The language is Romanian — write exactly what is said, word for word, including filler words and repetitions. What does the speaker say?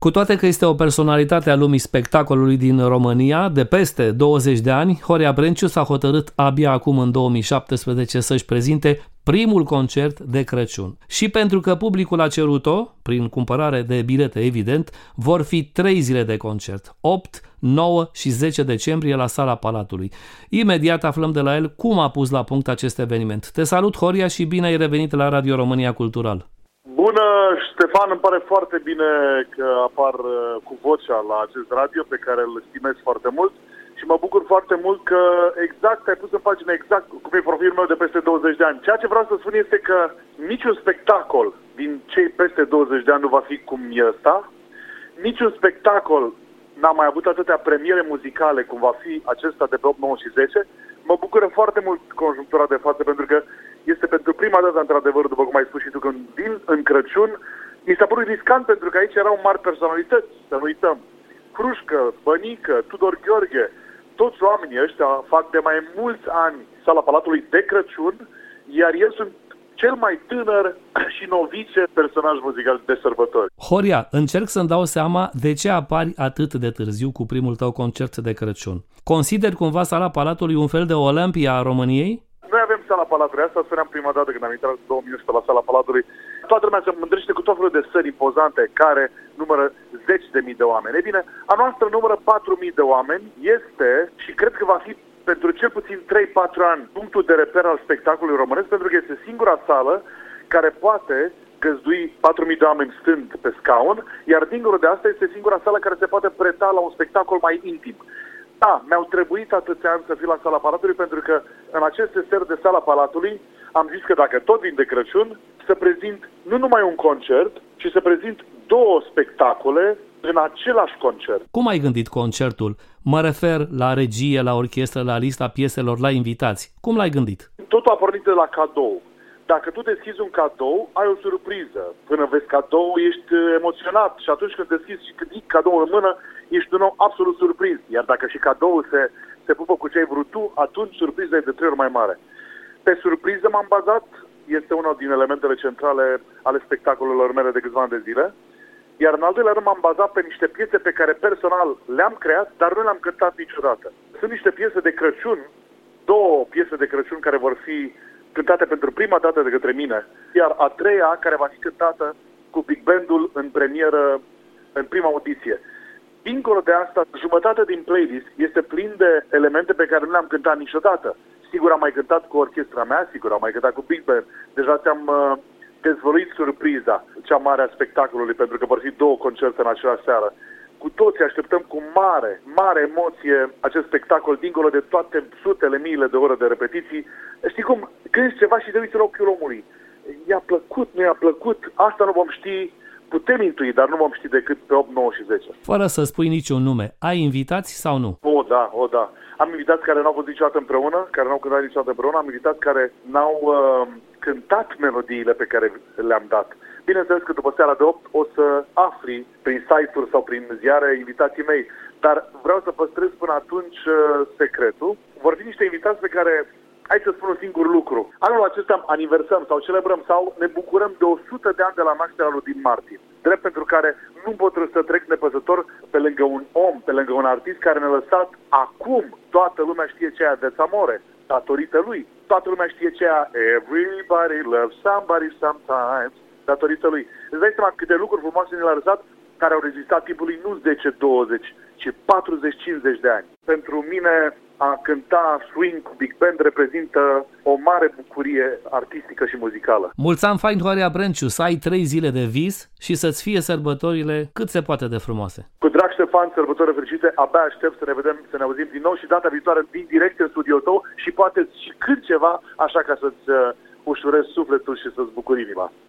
Cu toate că este o personalitate a lumii spectacolului din România, de peste douăzeci de ani, Horia Brenciu s-a hotărât abia acum în două mii șaptesprezece să-și prezinte primul concert de Crăciun. Și pentru că publicul a cerut-o, prin cumpărare de bilete evident, vor fi trei zile de concert, opt, nouă și zece decembrie la Sala Palatului. Imediat aflăm de la el cum a pus la punct acest eveniment. Te salut, Horia, și bine ai revenit la Radio România Cultural. Bună, Ștefan, îmi pare foarte bine că apar cu vocea la acest radio pe care îl stimez foarte mult și mă bucur foarte mult că exact ai pus în pagină exact cum e profilul meu de peste douăzeci de ani. Ceea ce vreau să spun este că niciun spectacol din cei peste douăzeci de ani nu va fi cum e ăsta, niciun spectacol n-a mai avut atâtea premiere muzicale cum va fi acesta de pe opt, nouă și zece. Mă bucură foarte mult conjunctura de față pentru că este pentru prima dată, într-adevăr, după cum ai spus și tu, când vin în Crăciun, mi s-a părut riscant pentru că aici erau mari personalități, să nu uităm. Hrușcă, Bănică, Tudor Gheorghe, toți oamenii ăștia fac de mai mulți ani Sala Palatului de Crăciun, iar eu sunt cel mai tânăr și novice personaj muzical de sărbători. Horia, încerc să-mi dau seama de ce apari atât de târziu cu primul tău concert de Crăciun. Consideri cumva Sala Palatului un fel de Olimpia a României? Noi avem Sala Palatului, asta spuneam prima dată când am intrat în două mii unsprezece la Sala Palatului. Toată lumea se mândrește cu tot felul de sări impozante care numără zeci de mii de oameni. E bine, a noastră numără patru mii de oameni, este și cred că va fi pentru cel puțin trei patru ani punctul de reper al spectacolului românesc, pentru că este singura sală care poate găzdui patru mii de oameni stând pe scaun, iar dincolo de asta este singura sală care se poate preta la un spectacol mai intim. Da, mi-au trebuit atâția ani să fiu la Sala Palatului pentru că în aceste seri de Sala Palatului am zis că dacă tot vin de Crăciun, să prezint nu numai un concert, ci să prezint două spectacole în același concert. Cum ai gândit concertul? Mă refer la regie, la orchestră, la lista pieselor, la invitați. Cum l-ai gândit? Totul a pornit de la cadou. Dacă tu deschizi un cadou, ai o surpriză. Până vezi cadou, ești emoționat și atunci când deschizi și când iei cadoul în mână, ești din nou absolut surprins. Iar dacă și cadoul se, se pupă cu ce ai vrut tu, atunci surpriza e de trei ori mai mare. Pe surpriză m-am bazat, este una din elementele centrale ale spectacolelor mele de câțiva ani de zile. Iar în al doilea rând m-am bazat pe niște piese pe care personal le-am creat, dar nu le-am cântat niciodată. Sunt niște piese de Crăciun, două piese de Crăciun care vor fi cântate pentru prima dată de către mine, iar a treia care va fi cântată cu Big Band-ul în premieră, în prima audiție. Dincolo de asta, jumătate din playlist este plin de elemente pe care nu le-am cântat niciodată. Sigur am mai cântat cu orchestra mea, sigur am mai cântat cu Big Band. Deja ți-am uh, dezvăluit surpriza cea mare a spectacolului, pentru că vor fi două concerte în aceeași seară. Cu toții așteptăm cu mare, mare emoție acest spectacol, dincolo de toate sutele, miile de ore de repetiții. Știi cum? Când ceva și te uiți în ochiul omului. I-a plăcut, nu i-a plăcut, asta nu vom ști, putem intui, dar nu vom ști decât pe opt, nouă și zece. Fără să spui niciun nume, ai invitați sau nu? O, da, o, da. Am invitați care n-au fost niciodată împreună, care n-au cântat niciodată împreună, am invitați care n-au uh, cântat melodiile pe care le-am dat. Bineînțeles că după seara de opt o să afli prin site-uri sau prin ziare invitații mei, dar vreau să păstrez până atunci uh, secretul. Vor fi niște invitați pe care, hai să spun un singur lucru. Anul acesta aniversăm sau celebrăm sau ne bucurăm de o sută de ani de la nașterea lui Dean Martin. Drept pentru care nu pot să trec nepăsător pe lângă un om, pe lângă un artist care ne-a lăsat acum. Toată lumea știe ce aia de Amore, datorită lui. Toată lumea știe ce aia Everybody loves somebody sometimes, datorită lui. Îți dai seama câte lucruri frumoase ne le-a lăsat care au rezistat timpului nu zece douăzeci, ci patruzeci cincizeci de ani. Pentru mine a cânta swing cu Big Band reprezintă o mare bucurie artistică și muzicală. Mulți ani fain, Horia Brenciu, să ai trei zile de vis și să-ți fie sărbătorile cât se poate de frumoase. Cu drag, Ștefan, sărbători fericite, abia aștept să ne vedem, să ne auzim din nou și data viitoare din direct în studioul tău și poate și cât ceva, așa ca să-ți uh, ușurezi sufletul și să-ți bucuri inima.